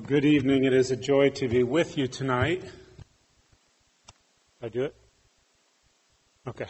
Good evening. It is a joy to be with you tonight. Did I do it? Okay.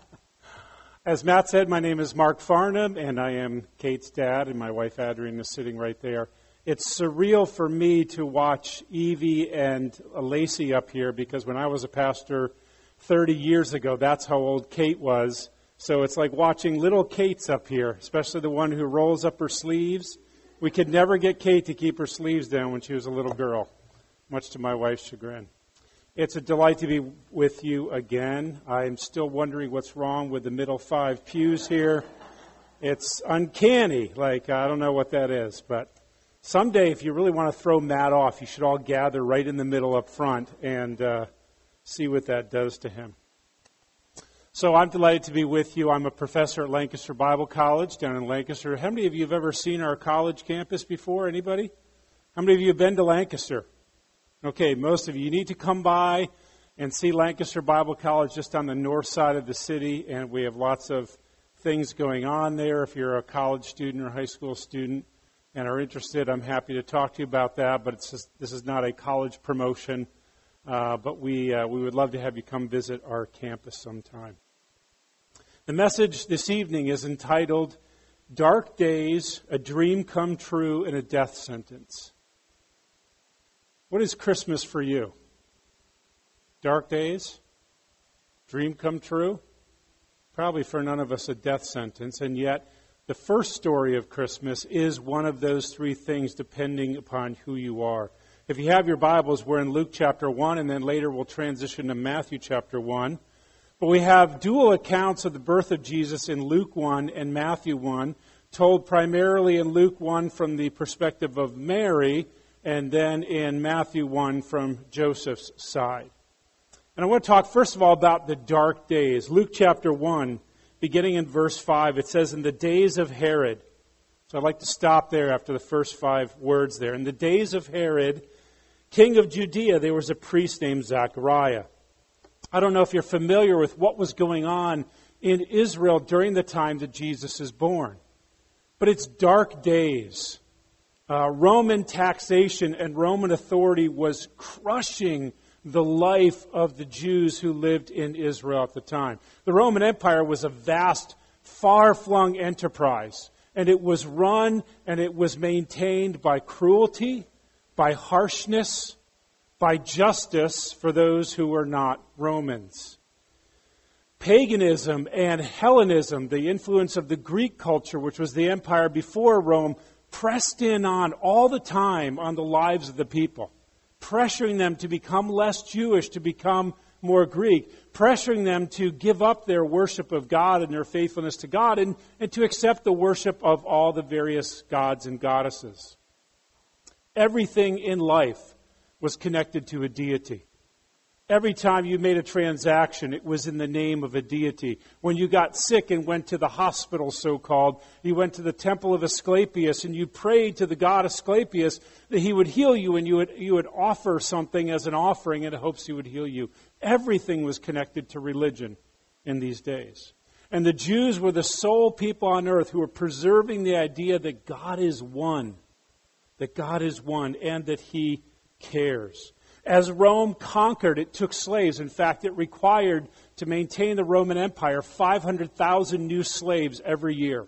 As Matt said, my name is Mark Farnham, and I am Kate's dad, and my wife Adrienne is sitting right there. It's surreal for me to watch Evie and Lacey up here, because when I was a pastor 30 years ago, that's how old Kate was. So it's like watching little Kate's up here, especially the one who rolls up her sleeves. We could never get Kate to keep her sleeves down when she was a little girl, much to my wife's chagrin. It's a delight to be with you again. I'm still wondering what's wrong with the middle five pews here. It's uncanny. I don't know what that is. But someday, if you really want to throw Matt off, you should all gather right in the middle up front and see what that does to him. So I'm delighted to be with you. I'm a professor at Lancaster Bible College down in Lancaster. How many of you have ever seen our college campus before? Anybody? How many of you have been to Lancaster? Okay, most of you. You need to come by and see Lancaster Bible College just on the north side of the city, and we have lots of things going on there. If you're a college student or high school student and are interested, I'm happy to talk to you about that, but this is not a college promotion, but we would love to have you come visit our campus sometime. The message this evening is entitled, Dark Days, a Dream Come True, and a Death Sentence. What is Christmas for you? Dark days? Dream come true? Probably for none of us a death sentence, and yet the first story of Christmas is one of those three things depending upon who you are. If you have your Bibles, we're in Luke chapter 1, and then later we'll transition to Matthew chapter 1. But we have dual accounts of the birth of Jesus in Luke 1 and Matthew 1, told primarily in Luke 1 from the perspective of Mary, and then in Matthew 1 from Joseph's side. And I want to talk first of all about the dark days. Luke chapter 1, beginning in verse 5, it says, in the days of Herod. So I'd like to stop there after the first 5 words there. In the days of Herod, king of Judea, there was a priest named Zachariah. I don't know if you're familiar with what was going on in Israel during the time that Jesus is born. But it's dark days. Roman taxation and Roman authority was crushing the life of the Jews who lived in Israel at the time. The Roman Empire was a vast, far-flung enterprise, and it was run and it was maintained by cruelty, by harshness, by justice for those who were not Romans. Paganism and Hellenism, the influence of the Greek culture, which was the empire before Rome, pressed in on all the time on the lives of the people, pressuring them to become less Jewish, to become more Greek, pressuring them to give up their worship of God and their faithfulness to God and to accept the worship of all the various gods and goddesses. Everything in life was connected to a deity. Every time you made a transaction, it was in the name of a deity. When you got sick and went to the hospital, so-called, you went to the temple of Asclepius and you prayed to the god Asclepius that he would heal you, and you would offer something as an offering in hopes he would heal you. Everything was connected to religion in these days. And the Jews were the sole people on earth who were preserving the idea that God is one, and that He cares. As Rome conquered, it took slaves. In fact, it required, to maintain the Roman Empire, 500,000 new slaves every year.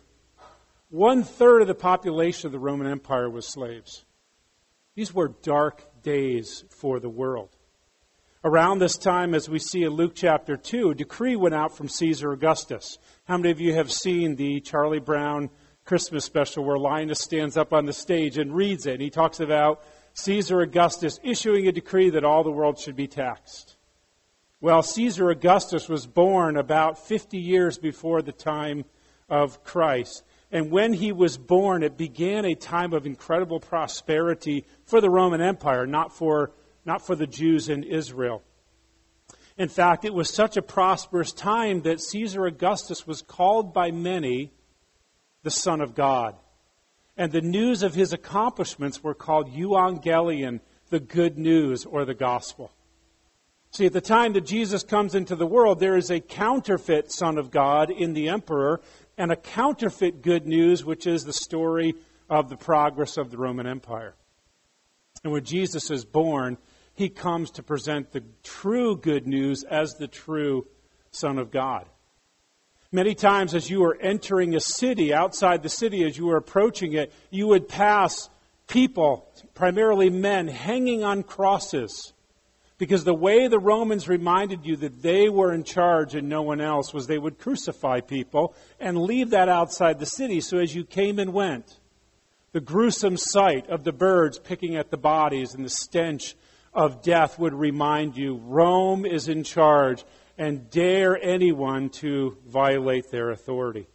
1/3 of the population of the Roman Empire was slaves. These were dark days for the world. Around this time, as we see in Luke chapter 2, a decree went out from Caesar Augustus. How many of you have seen the Charlie Brown Christmas special where Linus stands up on the stage and reads it? And he talks about Caesar Augustus issuing a decree that all the world should be taxed. Well, Caesar Augustus was born about 50 years before the time of Christ. And when he was born, it began a time of incredible prosperity for the Roman Empire, not for the Jews in Israel. In fact, it was such a prosperous time that Caesar Augustus was called by many the Son of God. And the news of his accomplishments were called euangelion, the good news or the gospel. See, at the time that Jesus comes into the world, there is a counterfeit Son of God in the emperor and a counterfeit good news, which is the story of the progress of the Roman Empire. And when Jesus is born, he comes to present the true good news as the true Son of God. Many times as you were entering a city, outside the city, as you were approaching it, you would pass people, primarily men, hanging on crosses. Because the way the Romans reminded you that they were in charge and no one else was they would crucify people and leave that outside the city. So as you came and went, the gruesome sight of the birds picking at the bodies and the stench of death would remind you Rome is in charge and dare anyone to violate their authority.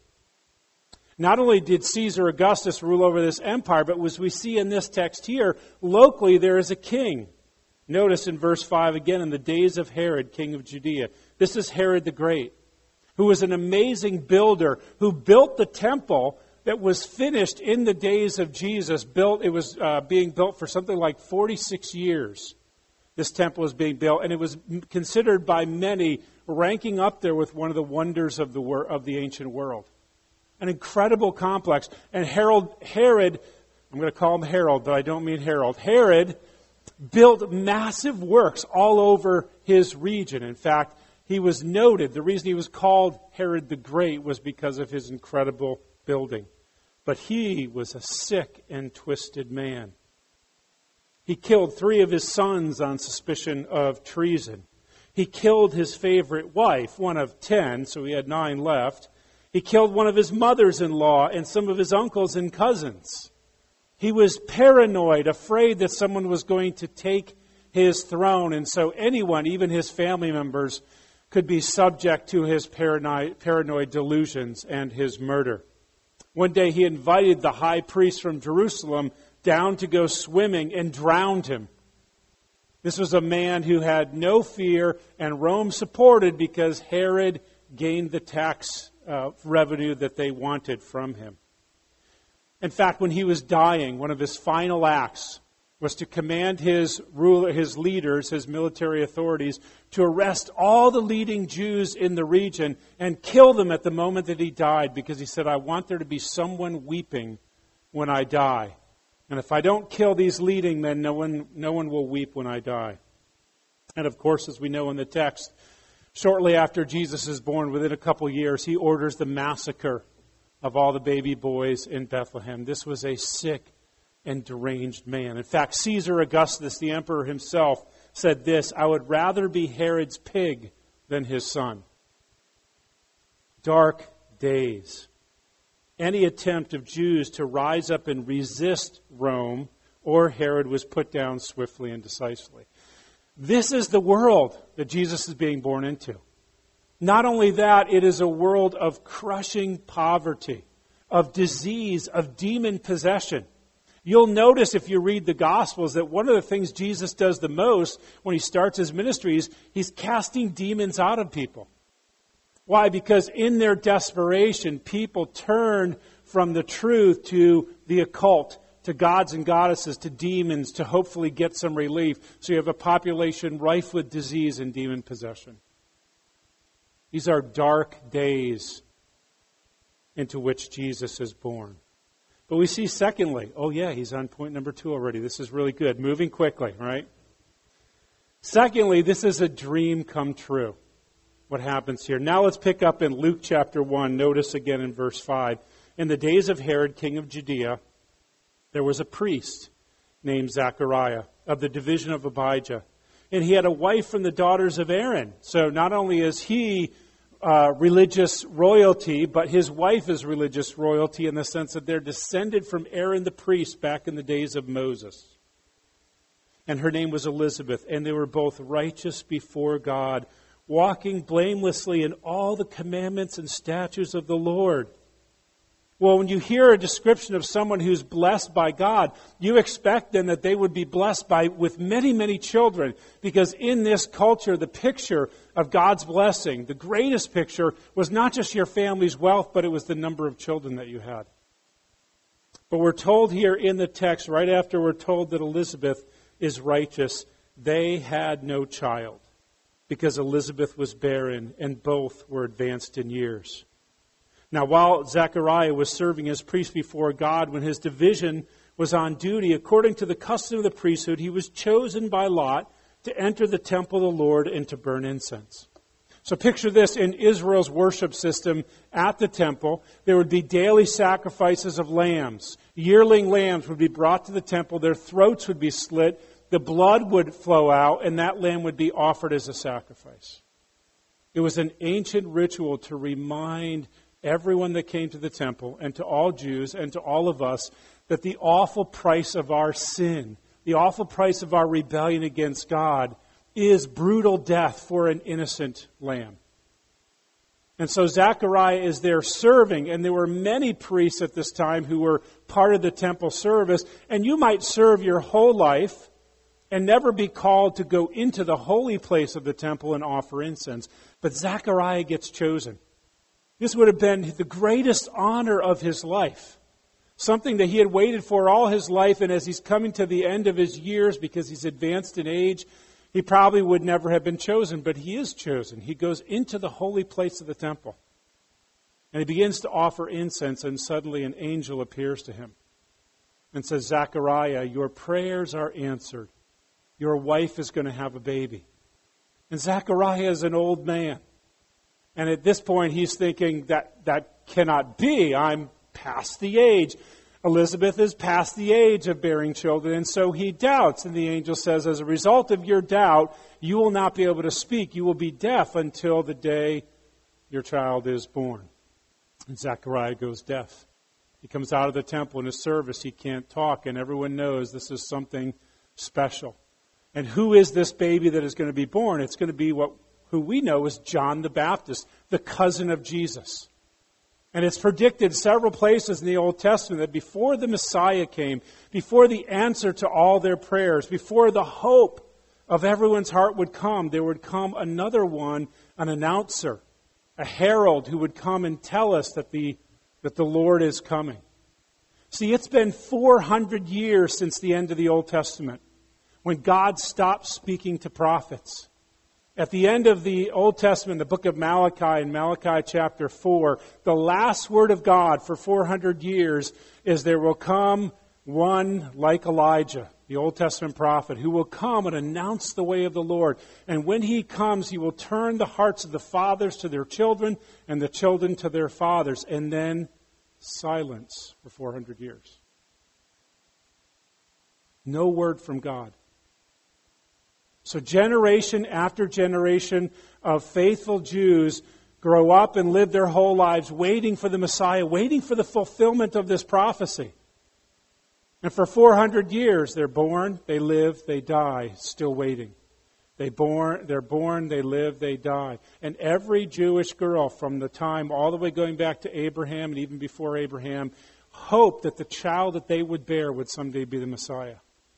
Not only did Caesar Augustus rule over this empire, but as we see in this text here, locally there is a king. Notice in verse 5 again, in the days of Herod, king of Judea. This is Herod the Great, who was an amazing builder, who built the temple that was finished in the days of Jesus. It was being built for something like 46 years. This temple was being built, and it was considered by many ranking up there with one of the wonders of the ancient world. An incredible complex. And Herod, I'm going to call him Harold, but I don't mean Harold. Herod built massive works all over his region. In fact, he was noted. The reason he was called Herod the Great was because of his incredible building. But he was a sick and twisted man. He killed 3 of his sons on suspicion of treason. He killed his favorite wife, one of 10, so he had 9 left. He killed one of his mothers-in-law and some of his uncles and cousins. He was paranoid, afraid that someone was going to take his throne, and so anyone, even his family members, could be subject to his paranoid delusions and his murder. One day he invited the high priest from Jerusalem down to go swimming and drowned him. This was a man who had no fear, and Rome supported because Herod gained the tax revenue that they wanted from him. In fact, when he was dying, one of his final acts was to command his leaders, his military authorities, to arrest all the leading Jews in the region and kill them at the moment that he died, because he said, I want there to be someone weeping when I die. And if I don't kill these leading men, no one will weep when I die. And of course, as we know in the text, shortly after Jesus is born, within a couple years, he orders the massacre of all the baby boys in Bethlehem. This was a sick and deranged man. In fact, Caesar Augustus, the emperor himself, said this, I would rather be Herod's pig than his son. Dark days. Any attempt of Jews to rise up and resist Rome or Herod was put down swiftly and decisively. This is the world that Jesus is being born into. Not only that, it is a world of crushing poverty, of disease, of demon possession. You'll notice if you read the Gospels that one of the things Jesus does the most when he starts his ministry is he's casting demons out of people. Why? Because in their desperation, people turn from the truth to the occult, to gods and goddesses, to demons, to hopefully get some relief. So you have a population rife with disease and demon possession. These are dark days into which Jesus is born. But we see secondly, he's on point number 2 already. This is really good. Moving quickly, right? Secondly, this is a dream come true. What happens here? Now let's pick up in Luke chapter 1. Notice again in verse 5. In the days of Herod, king of Judea, there was a priest named Zechariah of the division of Abijah. And he had a wife from the daughters of Aaron. So not only is he religious royalty, but his wife is religious royalty in the sense that they're descended from Aaron the priest back in the days of Moses. And her name was Elizabeth, and they were both righteous before God, walking blamelessly in all the commandments and statutes of the Lord. Well, when you hear a description of someone who's blessed by God, you expect then that they would be blessed with many, many children, because in this culture, the picture of God's blessing, the greatest picture, was not just your family's wealth, but it was the number of children that you had. But we're told here in the text, right after we're told that Elizabeth is righteous, they had no child, because Elizabeth was barren and both were advanced in years. Now, while Zechariah was serving as priest before God, when his division was on duty, according to the custom of the priesthood, he was chosen by lot to enter the temple of the Lord and to burn incense. So picture this in Israel's worship system at the temple. There would be daily sacrifices of lambs. Yearling lambs would be brought to the temple. Their throats would be slit. The blood would flow out, and that lamb would be offered as a sacrifice. It was an ancient ritual to remind everyone that came to the temple, and to all Jews, and to all of us, that the awful price of our sin, the awful price of our rebellion against God, is brutal death for an innocent lamb. And so Zechariah is there serving, and there were many priests at this time who were part of the temple service, and you might serve your whole life and never be called to go into the holy place of the temple and offer incense. But Zechariah gets chosen. This would have been the greatest honor of his life. Something that he had waited for all his life, and as he's coming to the end of his years because he's advanced in age, he probably would never have been chosen, but he is chosen. He goes into the holy place of the temple. And he begins to offer incense, and suddenly an angel appears to him and says, Zechariah, your prayers are answered. Your wife is going to have a baby. And Zechariah is an old man. And at this point, he's thinking that cannot be. I'm past the age. Elizabeth is past the age of bearing children, and so he doubts. And the angel says, as a result of your doubt, you will not be able to speak. You will be deaf until the day your child is born. And Zechariah goes deaf. He comes out of the temple in his service. He can't talk, and everyone knows this is something special. And who is this baby that is going to be born? It's going to be who we know as John the Baptist, the cousin of Jesus. And it's predicted several places in the Old Testament that before the Messiah came, before the answer to all their prayers, before the hope of everyone's heart would come, there would come another one, an announcer, a herald who would come and tell us that the Lord is coming. See, it's been 400 years since the end of the Old Testament when God stopped speaking to prophets. At the end of the Old Testament, the book of Malachi, in Malachi chapter 4, the last word of God for 400 years is there will come one like Elijah, the Old Testament prophet, who will come and announce the way of the Lord. And when he comes, he will turn the hearts of the fathers to their children and the children to their fathers. And then silence for 400 years. No word from God. So generation after generation of faithful Jews grow up and live their whole lives waiting for the Messiah, waiting for the fulfillment of this prophecy. And for 400 years, they're born, they live, they die, still waiting. They're born, they live, they die. And every Jewish girl from the time all the way going back to Abraham and even before Abraham hoped that the child that they would bear would someday be the Messiah.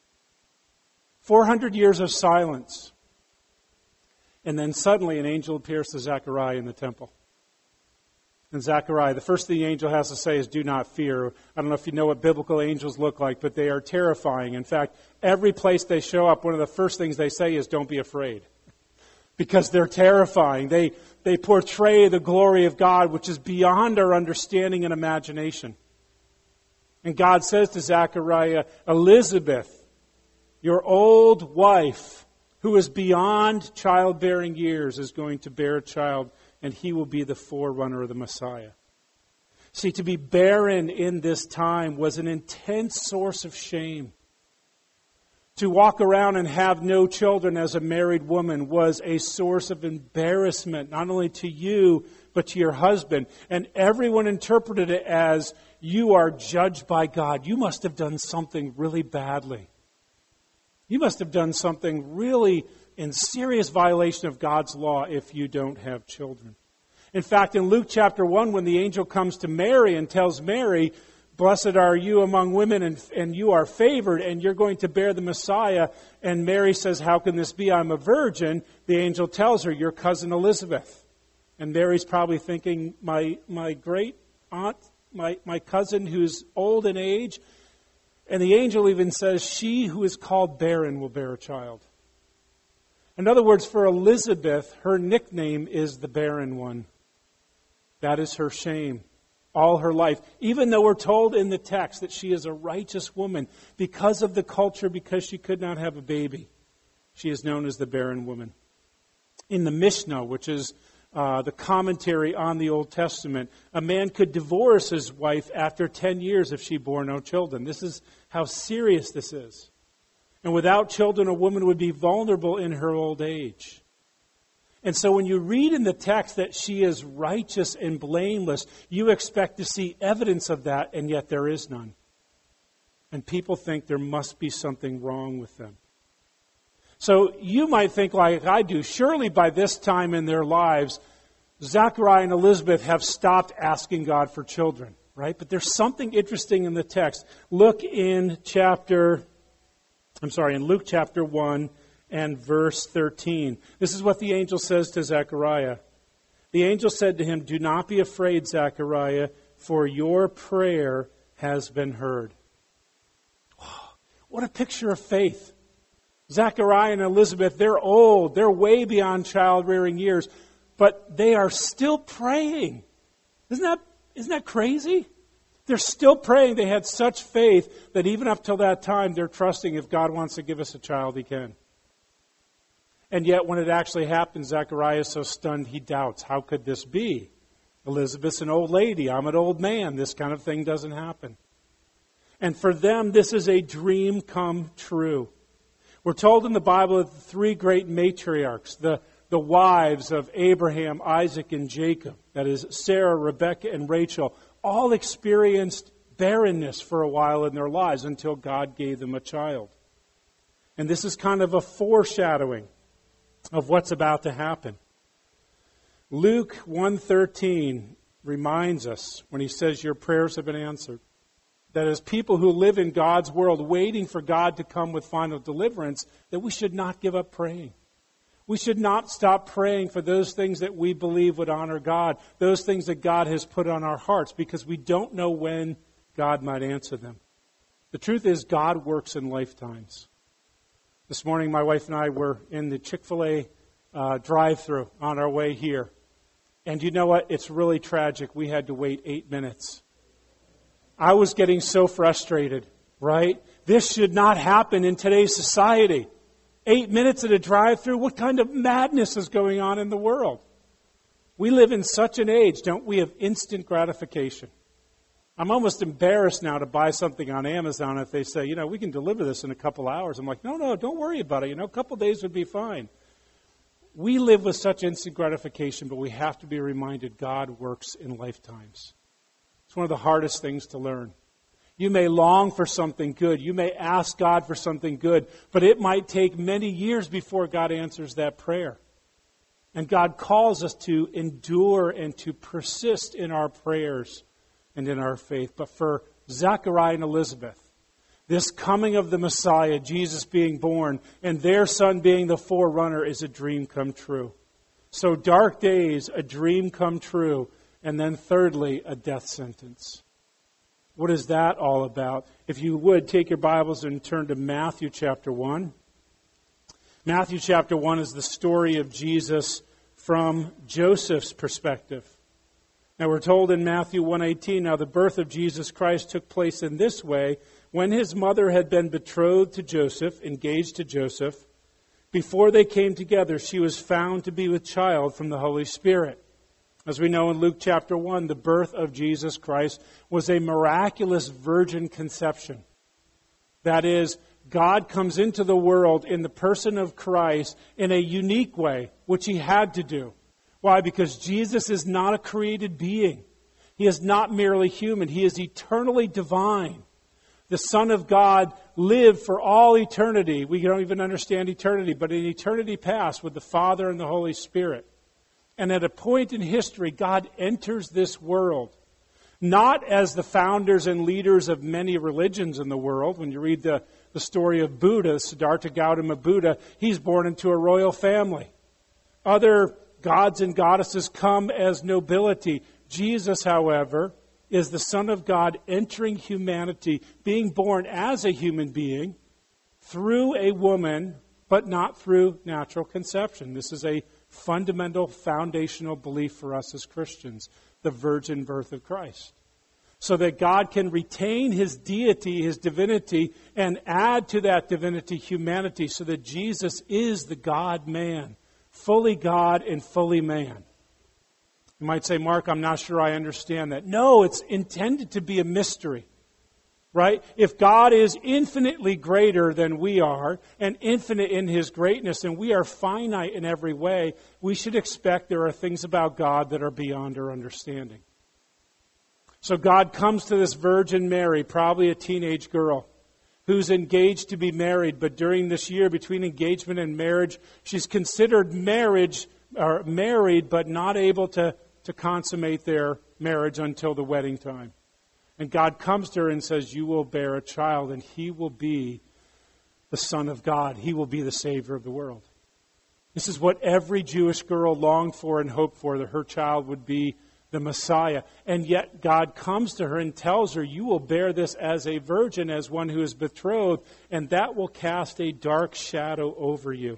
400 years of silence. And then suddenly an angel appears to Zechariah in the temple. And Zechariah, the first thing the angel has to say is, do not fear. I don't know if you know what biblical angels look like, but they are terrifying. In fact, every place they show up, one of the first things they say is, don't be afraid. Because they're terrifying. They portray the glory of God, which is beyond our understanding and imagination. And God says to Zechariah, Elizabeth, your old wife, who is beyond childbearing years, is going to bear a child, and he will be the forerunner of the Messiah. See, to be barren in this time was an intense source of shame. To walk around and have no children as a married woman was a source of embarrassment, not only to you, but to your husband. And everyone interpreted it as, you are judged by God. You must have done something really badly. You must have done something really in serious violation of God's law if you don't have children. In fact, in Luke chapter 1, when the angel comes to Mary and tells Mary, blessed are you among women and you are favored and you're going to bear the Messiah. And Mary says, how can this be? I'm a virgin. The angel tells her, your cousin Elizabeth. And Mary's probably thinking, my great aunt, my cousin who's old in age. And the angel even says, she who is called barren will bear a child. In other words, for Elizabeth, her nickname is the barren one. That is her shame. all her life. Even though we're told in the text that she is a righteous woman, because of the culture, because she could not have a baby, she is known as the barren woman. In the Mishnah, which is the commentary on the Old Testament, a man could divorce his wife after 10 years if she bore no children. This is how serious this is. And without children, a woman would be vulnerable in her old age. And so when you read in the text that she is righteous and blameless, you expect to see evidence of that, and yet there is none. And people think there must be something wrong with them. So you might think like I do, surely by this time in their lives, Zechariah and Elizabeth have stopped asking God for children, right? But there's something interesting in the text. Look in Luke chapter 1 and verse 13. This is what the angel says to Zechariah. The angel said to him, "Do not be afraid, Zechariah, for your prayer has been heard." What a picture of faith. Zechariah and Elizabeth, they're old. They're way beyond child-rearing years. But they are still praying. Isn't that crazy? They're still praying. They had such faith that even up till that time, they're trusting if God wants to give us a child, He can. And yet when it actually happens, Zechariah is so stunned he doubts. How could this be? Elizabeth's an old lady. I'm an old man. This kind of thing doesn't happen. And for them, this is a dream come true. We're told in the Bible that the three great matriarchs, the wives of Abraham, Isaac, and Jacob, that is Sarah, Rebekah, and Rachel, all experienced barrenness for a while in their lives until God gave them a child. And this is kind of a foreshadowing of what's about to happen. Luke 1:13 reminds us when he says your prayers have been answered, that as people who live in God's world waiting for God to come with final deliverance, that we should not give up praying. We should not stop praying for those things that we believe would honor God, those things that God has put on our hearts, because we don't know when God might answer them. The truth is, God works in lifetimes. This morning, my wife and I were in the Chick-fil-A drive-thru on our way here. And you know what? It's really tragic. We had to wait 8 minutes. I was getting so frustrated, right? This should not happen in today's society. 8 minutes at a drive-thru? What kind of madness is going on in the world? We live in such an age, don't we, of instant gratification. I'm almost embarrassed now to buy something on Amazon if they say, we can deliver this in a couple hours. I'm like, no, don't worry about it. A couple days would be fine. We live with such instant gratification, but we have to be reminded God works in lifetimes. It's one of the hardest things to learn. You may long for something good. You may ask God for something good, but it might take many years before God answers that prayer. And God calls us to endure and to persist in our prayers and in our faith. But for Zechariah and Elizabeth, this coming of the Messiah, Jesus being born, and their son being the forerunner is a dream come true. So dark days, a dream come true. And then thirdly, a death sentence. What is that all about? If you would, take your Bibles and turn to Matthew chapter 1. Matthew chapter 1 is the story of Jesus from Joseph's perspective. Now we're told in Matthew 1:18, now the birth of Jesus Christ took place in this way. When his mother had been betrothed to Joseph, engaged to Joseph, before they came together, she was found to be with child from the Holy Spirit. As we know in Luke chapter 1, the birth of Jesus Christ was a miraculous virgin conception. That is, God comes into the world in the person of Christ in a unique way, which He had to do. Why? Because Jesus is not a created being. He is not merely human. He is eternally divine. The Son of God lived for all eternity. We don't even understand eternity, but in eternity past with the Father and the Holy Spirit. And at a point in history, God enters this world, not as the founders and leaders of many religions in the world. When you read the story of Buddha, Siddhartha Gautama Buddha, he's born into a royal family. Other gods and goddesses come as nobility. Jesus, however, is the Son of God entering humanity, being born as a human being through a woman, but not through natural conception. This is a fundamental, foundational belief for us as Christians, the virgin birth of Christ. so that God can retain His deity, His divinity, and add to that divinity humanity, so that Jesus is the God-man, fully God and fully man. You might say, Mark, I'm not sure I understand that. No, it's intended to be a mystery. Right? If God is infinitely greater than we are, and infinite in His greatness, and we are finite in every way, we should expect there are things about God that are beyond our understanding. So God comes to this Virgin Mary, probably a teenage girl, who's engaged to be married, but during this year between engagement and marriage, she's considered married, but not able to consummate their marriage until the wedding time. And God comes to her and says, you will bear a child, and He will be the Son of God. He will be the Savior of the world. This is what every Jewish girl longed for and hoped for, that her child would be the Messiah. And yet God comes to her and tells her, you will bear this as a virgin, as one who is betrothed, and that will cast a dark shadow over you.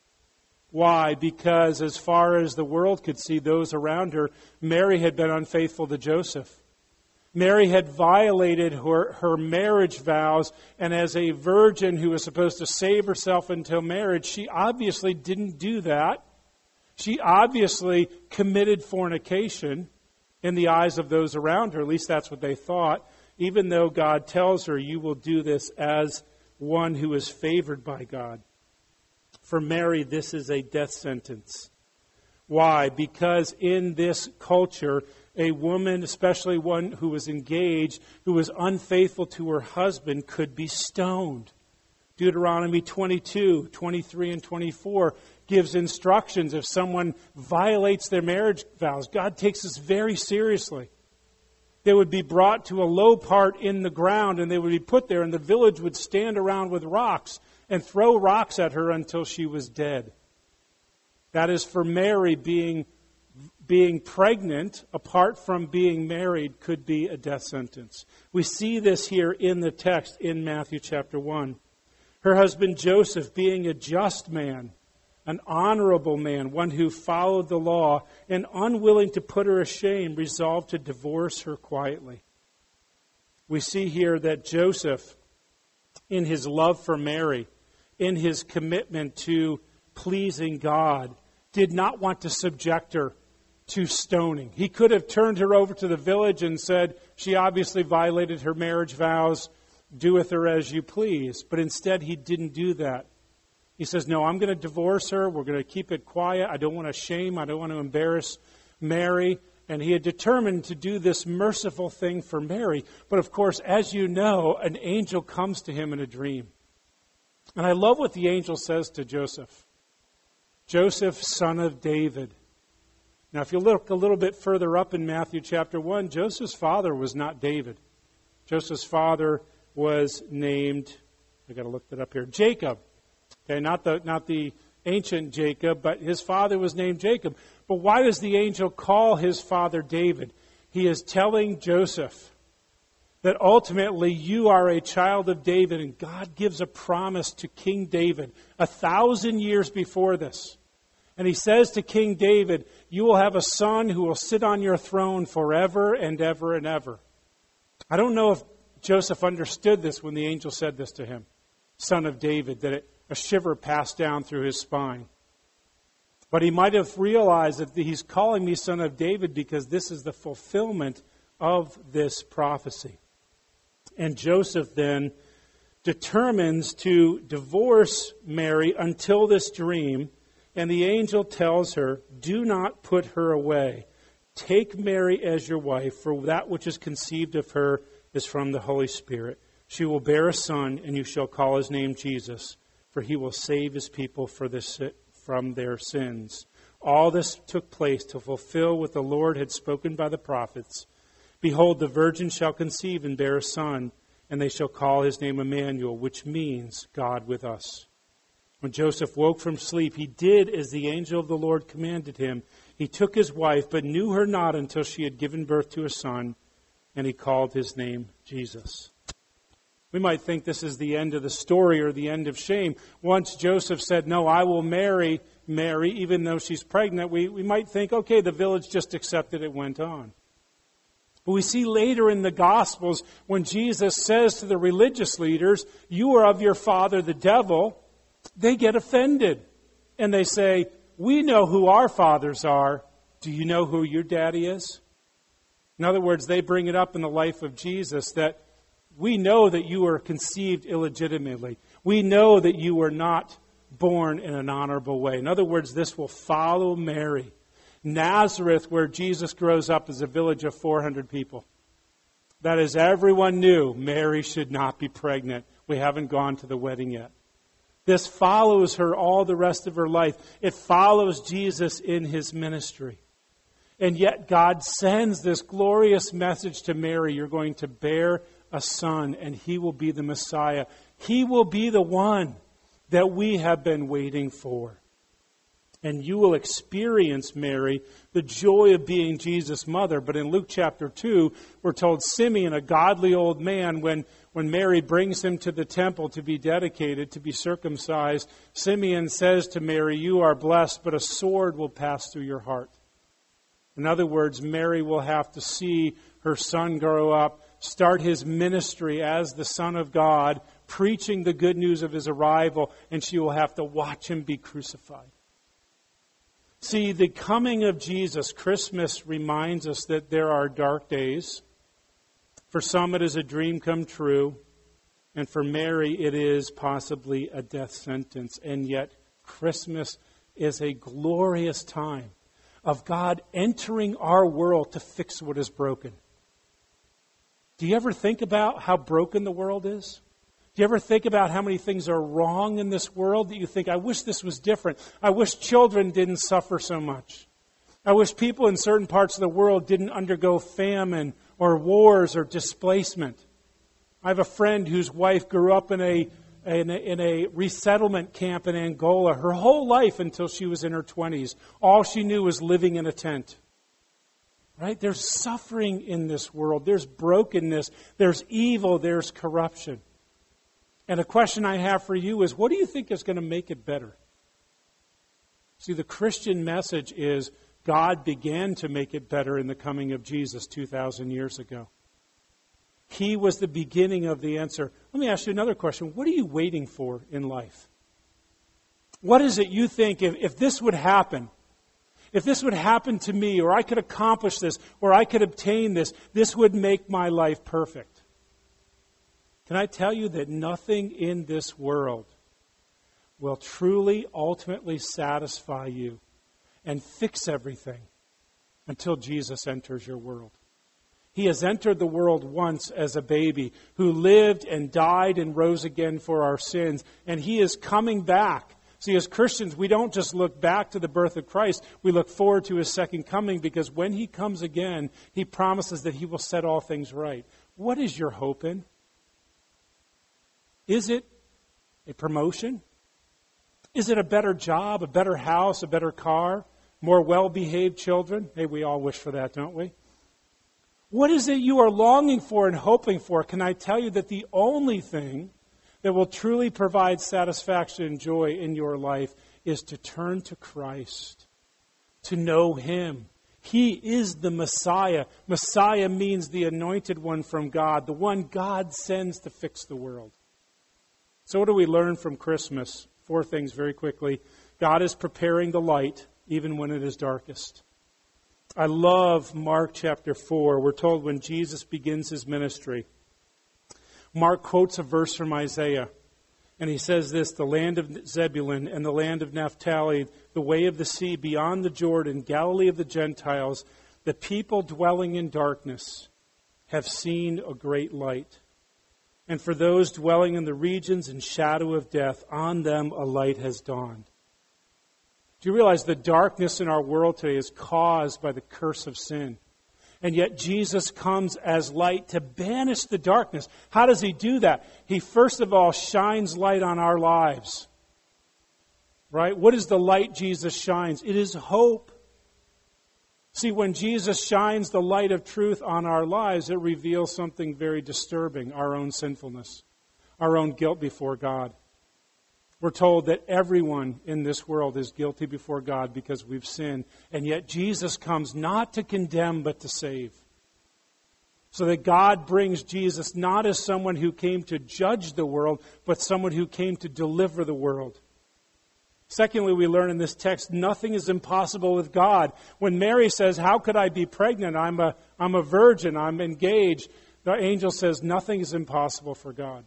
Why? Because as far as the world could see, those around her, Mary had been unfaithful to Joseph. Mary had violated her marriage vows, and as a virgin who was supposed to save herself until marriage, she obviously didn't do that. She obviously committed fornication in the eyes of those around her. At least that's what they thought. Even though God tells her, you will do this as one who is favored by God. For Mary, this is a death sentence. Why? Because in this culture, a woman, especially one who was engaged, who was unfaithful to her husband, could be stoned. Deuteronomy 22, 23, and 24 gives instructions if someone violates their marriage vows. God takes this very seriously. They would be brought to a low part in the ground, and they would be put there, and the village would stand around with rocks and throw rocks at her until she was dead. That is, for Mary, being pregnant, apart from being married, could be a death sentence. We see this here in the text in Matthew chapter 1. Her husband Joseph, being a just man, an honorable man, one who followed the law, and unwilling to put her ashamed, resolved to divorce her quietly. We see here that Joseph, in his love for Mary, in his commitment to pleasing God, did not want to subject her to stoning. He could have turned her over to the village and said, she obviously violated her marriage vows, do with her as you please. But instead, he didn't do that. He says, no, I'm going to divorce her. We're going to keep it quiet. I don't want to shame. I don't want to embarrass Mary. And he had determined to do this merciful thing for Mary. But of course, as you know, an angel comes to him in a dream. And I love what the angel says to Joseph. Joseph, son of David. Now, if you look a little bit further up in Matthew chapter 1, Joseph's father was not David. Joseph's father was named, I've got to look that up here, Jacob. Okay, not the ancient Jacob, but his father was named Jacob. But why does the angel call his father David? He is telling Joseph that ultimately you are a child of David, and God gives a promise to King David 1,000 years before this. And he says to King David, you will have a son who will sit on your throne forever and ever and ever. I don't know if Joseph understood this when the angel said this to him, son of David, that a shiver passed down through his spine. But he might have realized that he's calling me son of David because this is the fulfillment of this prophecy. And Joseph then determines to divorce Mary until this dream. And the angel tells her, do not put her away. Take Mary as your wife, for that which is conceived of her is from the Holy Spirit. She will bear a son, and you shall call his name Jesus, for he will save his people from their sins. All this took place to fulfill what the Lord had spoken by the prophets. Behold, the virgin shall conceive and bear a son, and they shall call his name Emmanuel, which means God with us. When Joseph woke from sleep, he did as the angel of the Lord commanded him. He took his wife, but knew her not until she had given birth to a son, and he called his name Jesus. We might think this is the end of the story or the end of shame. Once Joseph said, no, I will marry Mary, even though she's pregnant, we might think, okay, the village just accepted it, went on. But we see later in the Gospels when Jesus says to the religious leaders, "You are of your father the devil," they get offended. And they say, "We know who our fathers are. Do you know who your daddy is?" In other words, they bring it up in the life of Jesus that we know that you were conceived illegitimately. We know that you were not born in an honorable way. In other words, this will follow Mary. Nazareth, where Jesus grows up, is a village of 400 people. That is, everyone knew Mary should not be pregnant. We haven't gone to the wedding yet. This follows her all the rest of her life. It follows Jesus in his ministry. And yet God sends this glorious message to Mary: you're going to bear a son, and he will be the Messiah. He will be the one that we have been waiting for. And you will experience, Mary, the joy of being Jesus' mother. But in Luke chapter 2, we're told Simeon, a godly old man, when Mary brings him to the temple to be dedicated, to be circumcised, Simeon says to Mary, "You are blessed, but a sword will pass through your heart." In other words, Mary will have to see her son grow up, start his ministry as the Son of God, preaching the good news of his arrival, and she will have to watch him be crucified. See, the coming of Jesus, Christmas, reminds us that there are dark days. For some, it is a dream come true. And for Mary, it is possibly a death sentence. And yet, Christmas is a glorious time of God entering our world to fix what is broken. Do you ever think about how broken the world is? Do you ever think about how many things are wrong in this world that you think, "I wish this was different. I wish children didn't suffer so much. I wish people in certain parts of the world didn't undergo famine or wars or displacement." I have a friend whose wife grew up in a resettlement camp in Angola her whole life until she was in her 20s. All she knew was living in a tent. Right? There's suffering in this world. There's brokenness. There's evil. There's corruption. And a question I have for you is, what do you think is going to make it better? See, the Christian message is God began to make it better in the coming of Jesus 2,000 years ago. He was the beginning of the answer. Let me ask you another question. What are you waiting for in life? What is it you think, if this would happen, if this would happen to me, or I could accomplish this, or I could obtain this, this would make my life perfect? Can I tell you that nothing in this world will truly, ultimately satisfy you and fix everything until Jesus enters your world? He has entered the world once as a baby, who lived and died and rose again for our sins, and He is coming back. See, as Christians, we don't just look back to the birth of Christ, we look forward to His second coming, because when He comes again, He promises that He will set all things right. What is your hope in? Is it a promotion? Is it a better job, a better house, a better car, more well-behaved children? Hey, we all wish for that, don't we? What is it you are longing for and hoping for? Can I tell you that the only thing that will truly provide satisfaction and joy in your life is to turn to Christ, to know Him. He is the Messiah. Messiah means the anointed one from God, the one God sends to fix the world. So what do we learn from Christmas? 4 things very quickly. God is preparing the light even when it is darkest. I love Mark chapter 4. We're told when Jesus begins His ministry, Mark quotes a verse from Isaiah. And he says this: "The land of Zebulun and the land of Naphtali, the way of the sea beyond the Jordan, Galilee of the Gentiles, the people dwelling in darkness have seen a great light. And for those dwelling in the regions and shadow of death, on them a light has dawned." Do you realize the darkness in our world today is caused by the curse of sin? And yet Jesus comes as light to banish the darkness. How does He do that? He first of all shines light on our lives. Right? What is the light Jesus shines? It is hope. See, when Jesus shines the light of truth on our lives, it reveals something very disturbing: our own sinfulness, our own guilt before God. We're told that everyone in this world is guilty before God because we've sinned. And yet Jesus comes not to condemn but to save. So that God brings Jesus not as someone who came to judge the world, but someone who came to deliver the world. Secondly, we learn in this text, nothing is impossible with God. When Mary says, how could I be pregnant? I'm a virgin, I'm engaged. The angel says, nothing is impossible for God.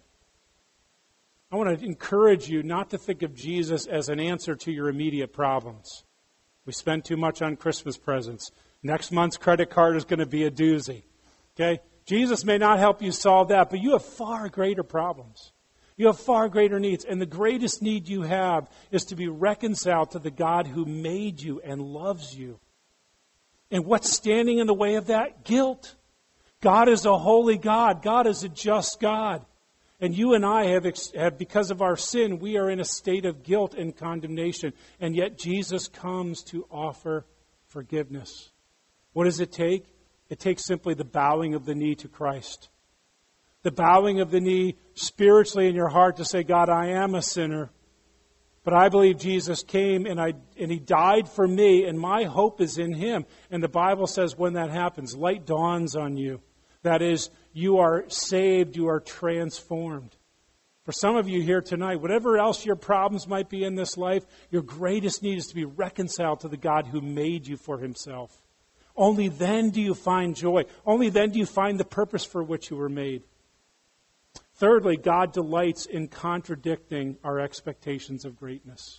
I want to encourage you not to think of Jesus as an answer to your immediate problems. We spend too much on Christmas presents. Next month's credit card is going to be a doozy. Okay? Jesus may not help you solve that, but you have far greater problems. You have far greater needs. And the greatest need you have is to be reconciled to the God who made you and loves you. And what's standing in the way of that? Guilt. God is a holy God. God is a just God. And you and I have, because of our sin, we are in a state of guilt and condemnation. And yet Jesus comes to offer forgiveness. What does it take? It takes simply the bowing of the knee to Christ. The bowing of the knee spiritually in your heart to say, God, I am a sinner. But I believe Jesus came and He died for me, and my hope is in Him. And the Bible says when that happens, light dawns on you. That is, you are saved, you are transformed. For some of you here tonight, whatever else your problems might be in this life, your greatest need is to be reconciled to the God who made you for Himself. Only then do you find joy. Only then do you find the purpose for which you were made. Thirdly, God delights in contradicting our expectations of greatness.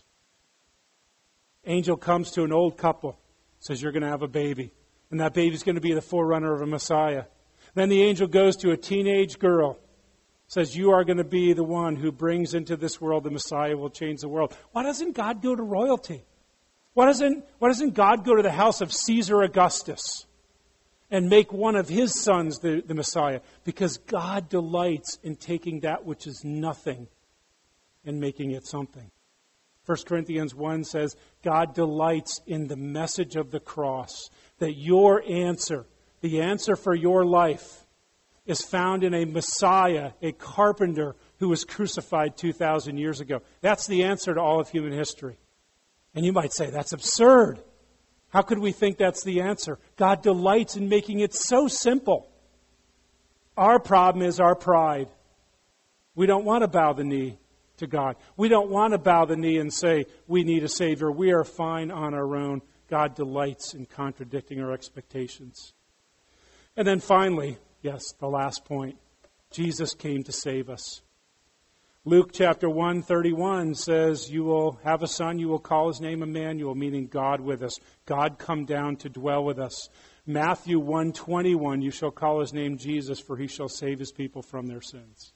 Angel comes to an old couple, says you're going to have a baby, and that baby's going to be the forerunner of a Messiah. Then the angel goes to a teenage girl, says you are going to be the one who brings into this world the Messiah who will change the world. Why doesn't God go to royalty? Why doesn't God go to the house of Caesar Augustus and make one of his sons the Messiah? Because God delights in taking that which is nothing and making it something. 1 Corinthians 1 says, God delights in the message of the cross, that your answer, the answer for your life, is found in a Messiah, a carpenter who was crucified 2,000 years ago. That's the answer to all of human history. And you might say, that's absurd. How could we think that's the answer? God delights in making it so simple. Our problem is our pride. We don't want to bow the knee to God. We don't want to bow the knee and say, we need a Savior. We are fine on our own. God delights in contradicting our expectations. And then finally, yes, the last point, Jesus came to save us. Luke chapter 1:31 says, you will have a son, you will call his name Emmanuel, meaning God with us. God come down to dwell with us. Matthew 1:21, you shall call his name Jesus, for he shall save his people from their sins.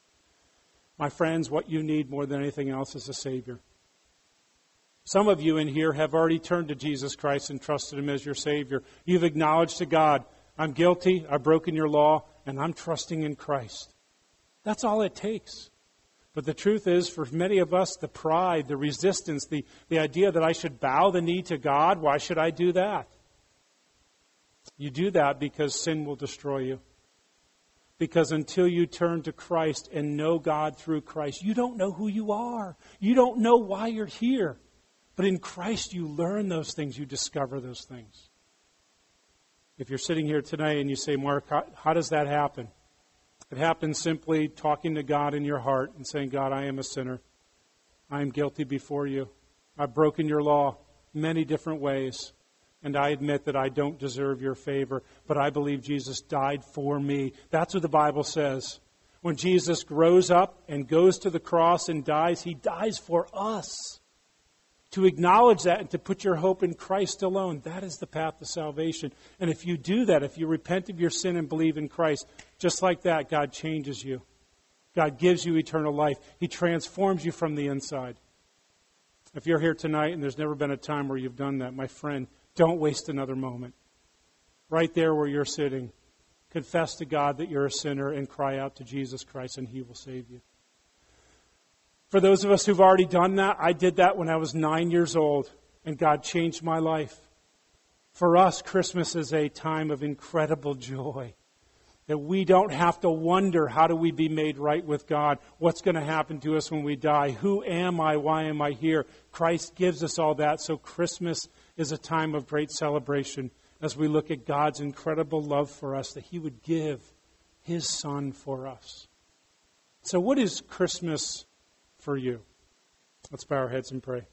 My friends, what you need more than anything else is a Savior. Some of you in here have already turned to Jesus Christ and trusted Him as your Savior. You've acknowledged to God, I'm guilty, I've broken your law, and I'm trusting in Christ. That's all it takes. But the truth is, for many of us, the pride, the resistance, the idea that I should bow the knee to God, why should I do that? You do that because sin will destroy you. Because until you turn to Christ and know God through Christ, you don't know who you are. You don't know why you're here. But in Christ, you learn those things. You discover those things. If you're sitting here tonight and you say, Mark, how does that happen? It happens simply talking to God in your heart and saying, God, I am a sinner. I am guilty before you. I've broken your law many different ways. And I admit that I don't deserve your favor, but I believe Jesus died for me. That's what the Bible says. When Jesus grows up and goes to the cross and dies, He dies for us. To acknowledge that and to put your hope in Christ alone, that is the path to salvation. And if you do that, if you repent of your sin and believe in Christ, just like that, God changes you. God gives you eternal life. He transforms you from the inside. If you're here tonight and there's never been a time where you've done that, my friend, don't waste another moment. Right there where you're sitting, confess to God that you're a sinner and cry out to Jesus Christ and He will save you. For those of us who've already done that, I did that when I was 9 years old, and God changed my life. For us, Christmas is a time of incredible joy. That we don't have to wonder, how do we be made right with God? What's going to happen to us when we die? Who am I? Why am I here? Christ gives us all that, so Christmas is a time of great celebration. as we look at God's incredible love for us, that He would give His Son for us. So what is Christmas for you? Let's bow our heads and pray.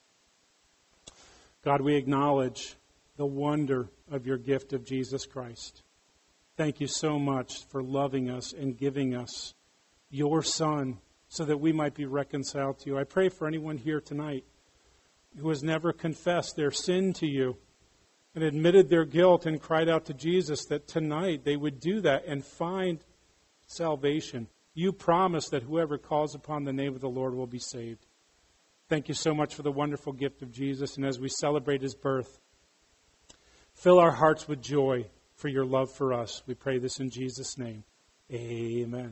God, we acknowledge the wonder of your gift of Jesus Christ. Thank you so much for loving us and giving us your Son so that we might be reconciled to you. I pray for anyone here tonight who has never confessed their sin to you and admitted their guilt and cried out to Jesus, that tonight they would do that and find salvation. You promise that whoever calls upon the name of the Lord will be saved. Thank you so much for the wonderful gift of Jesus. And as we celebrate His birth, fill our hearts with joy for your love for us. We pray this in Jesus' name. Amen.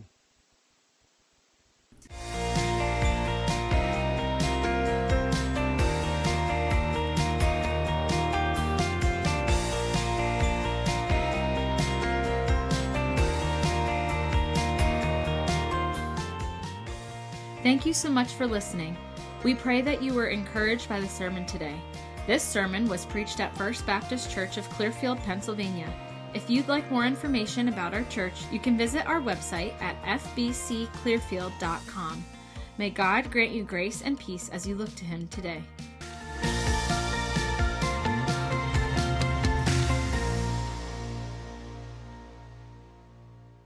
Thank you so much for listening. We pray that you were encouraged by the sermon today. This sermon was preached at First Baptist Church of Clearfield, Pennsylvania. If you'd like more information about our church, you can visit our website at fbcclearfield.com. May God grant you grace and peace as you look to Him today.